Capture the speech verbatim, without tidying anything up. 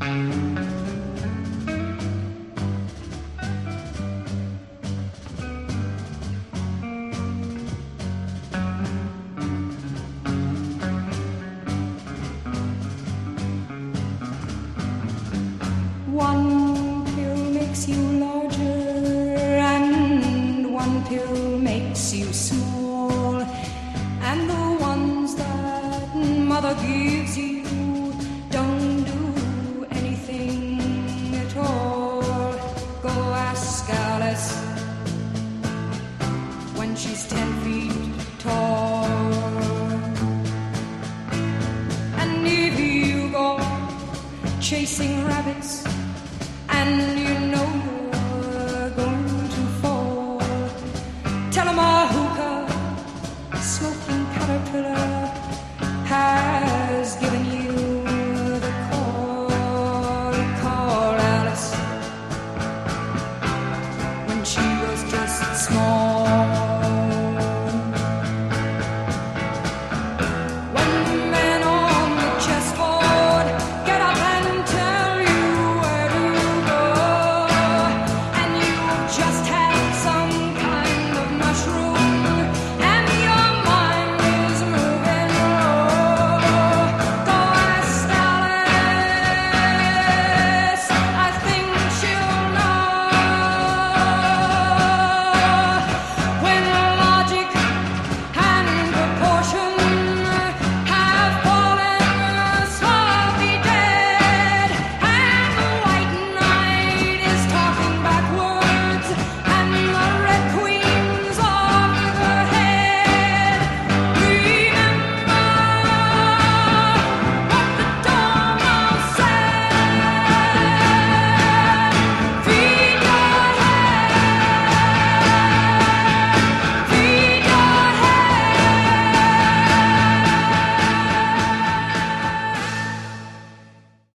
One pill makes you larger and one pill makes you small, and the ones that mother gives you don't do anything at all. Go ask Alice when she's ten feet tall. And if you go chasing rabbits and